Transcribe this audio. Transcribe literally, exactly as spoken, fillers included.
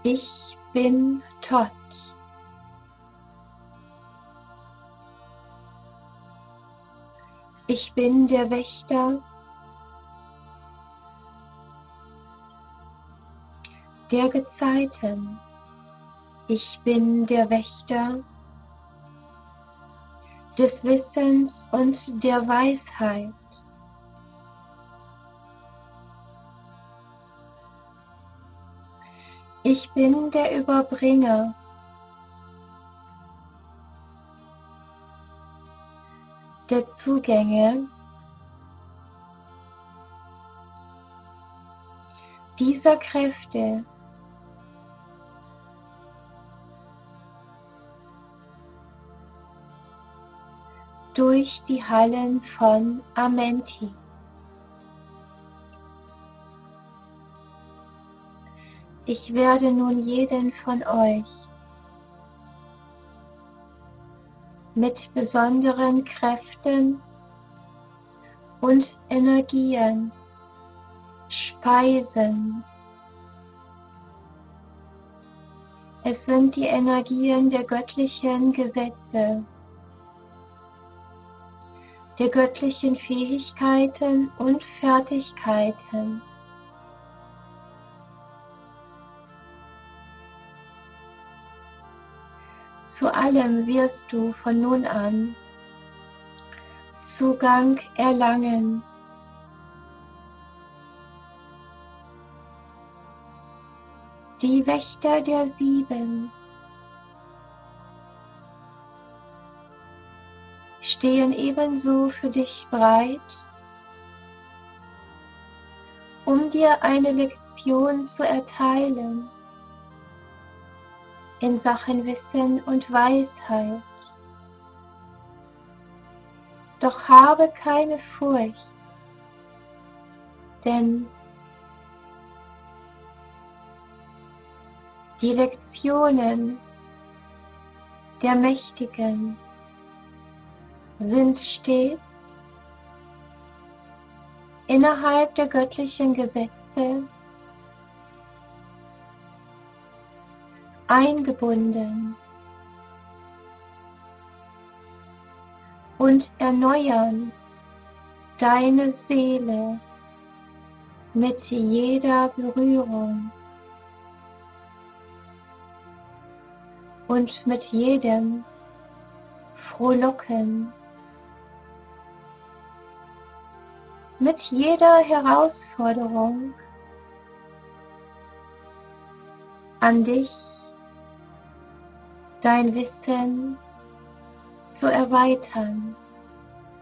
Ich bin Todd. Ich bin der Wächter der Gezeiten. Ich bin der Wächter des Wissens und der Weisheit. Ich bin der Überbringer der Zugänge dieser Kräfte durch die Hallen von Amenti. Ich werde nun jeden von euch mit besonderen Kräften und Energien speisen. Es sind die Energien der göttlichen Gesetze, der göttlichen Fähigkeiten und Fertigkeiten. Zu allem wirst du von nun an Zugang erlangen. Die Wächter der Sieben stehen ebenso für dich bereit, um dir eine Lektion zu erteilen in Sachen Wissen und Weisheit. Doch habe keine Furcht, denn die Lektionen der Mächtigen sind stets innerhalb der göttlichen Gesetze eingebunden und erneuern deine Seele mit jeder Berührung und mit jedem Frohlocken, mit jeder Herausforderung an dich, dein Wissen zu erweitern.